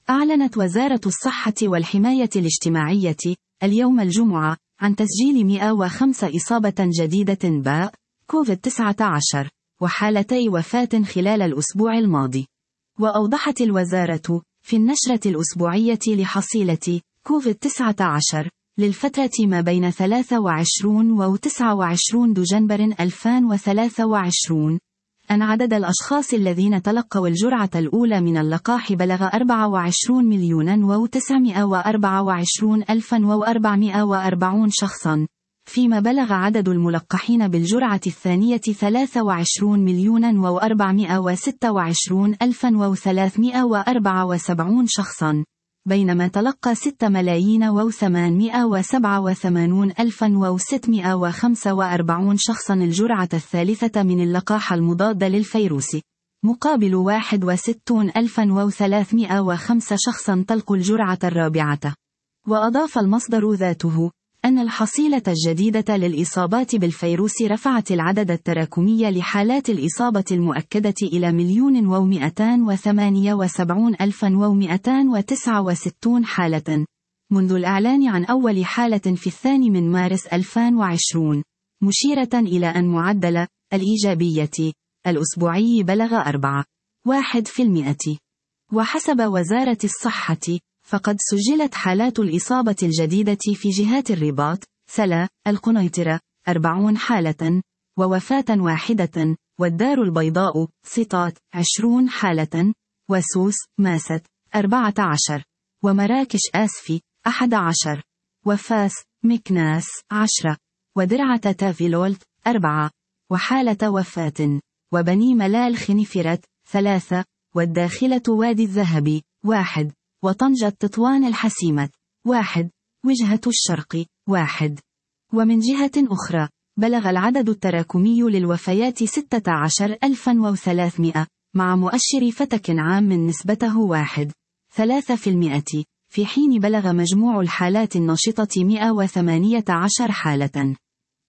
أعلنت وزارة الصحة والحماية الاجتماعية اليوم الجمعة عن تسجيل 105 إصابة جديدة كوفيد-19 وحالتي وفاة خلال الأسبوع الماضي. وأوضحت الوزارة في النشرة الأسبوعية لحصيلة كوفيد-19 للفترة ما بين 23 و 29 دجنبر 2023 أن عدد الأشخاص الذين تلقوا الجرعة الأولى من اللقاح بلغ 24,924,440 شخصاً، فيما بلغ عدد الملقحين بالجرعة الثانية 23,426,374 شخصاً، بينما تلقى 6,887,645 شخصاً الجرعة الثالثة من اللقاح المضاد للفيروس، مقابل 61,305 شخصاً تلقوا الجرعة الرابعة. وأضاف المصدر ذاته أن الحصيلة الجديدة للإصابات بالفيروس رفعت العدد التراكمي لحالات الإصابة المؤكدة إلى 1,278,269 حالة منذ الإعلان عن أول حالة في 2 من مارس 2020، مشيرة إلى أن معدل الإيجابية الأسبوعي بلغ 4.1%. وحسب وزارة الصحة، فقد سجلت حالات الإصابة الجديدة في جهات الرباط، سلا، القنيطرة 40 حالة، ووفاة واحدة، والدار البيضاء، سطات 20 حالة، وسوس، ماست 14، ومراكش آسفي 11، وفاس، مكناس 10، ودرعة تافيلولت 4، وحالة وفاة، وبني ملال خنفرت 3، والداخلة وادي الذهبي 1، وطنجة تطوان الحسيمة 1، وجهة الشرق 1. ومن جهة أخرى، بلغ العدد التراكمي للوفيات 16,300، مع مؤشر فتك عام من نسبته 1.3%، في حين بلغ مجموع الحالات النشطة 118 حالة.